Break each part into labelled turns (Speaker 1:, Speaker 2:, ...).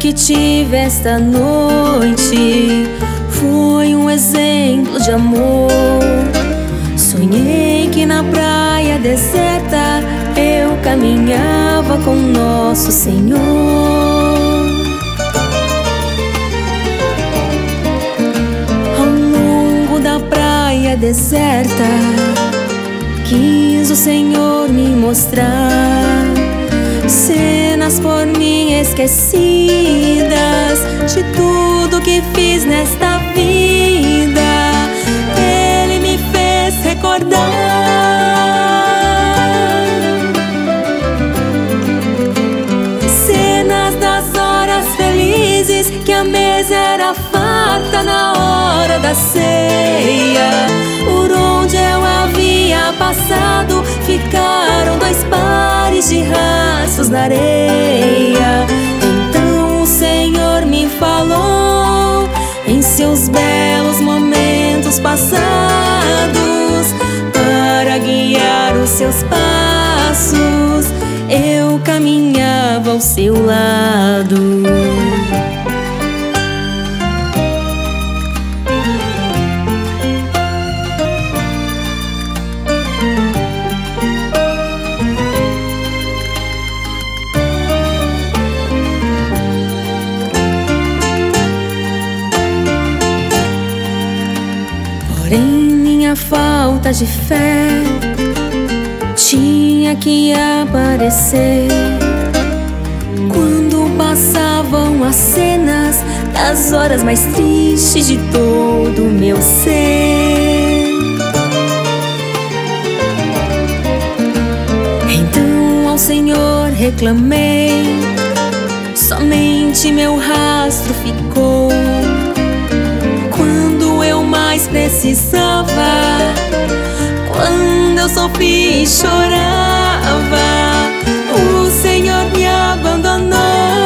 Speaker 1: que tive esta noite foi um exemplo de amor. Sonhei que na praia deserta eu caminhava com nosso Senhor. Ao longo da praia deserta quis o Senhor me mostrar cenas por mim esquecidas de tudo que fiz nesta vida. Ele me fez recordar cenas das horas felizes, que a mesa era farta na hora da ceia. Por onde eu havia passado ficaram 2 pares de rastros na areia. Então o Senhor me falou em seus belos momentos passados, para guiar os seus passos eu caminhava ao seu lado. Porém, minha falta de fé tinha que aparecer quando passavam as cenas das horas mais tristes de todo o meu ser. Então ao Senhor reclamei, somente meu rastro ficou. Quando eu mais precisava, quando eu sofri e chorava, o Senhor me abandonou.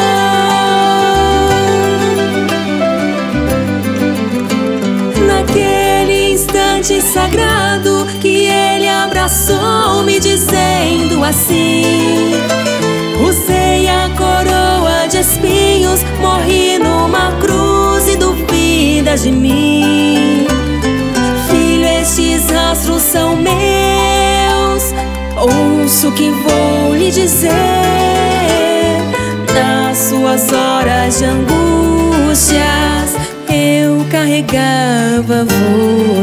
Speaker 1: Naquele instante sagrado que Ele abraçou-me, dizendo assim: usei a coroa de espinhos, morri numa cruz e duvidas de mim. Filho, estes rastros são meus, ouça o que vou lhe dizer. Nas suas horas de angústias eu carregava você.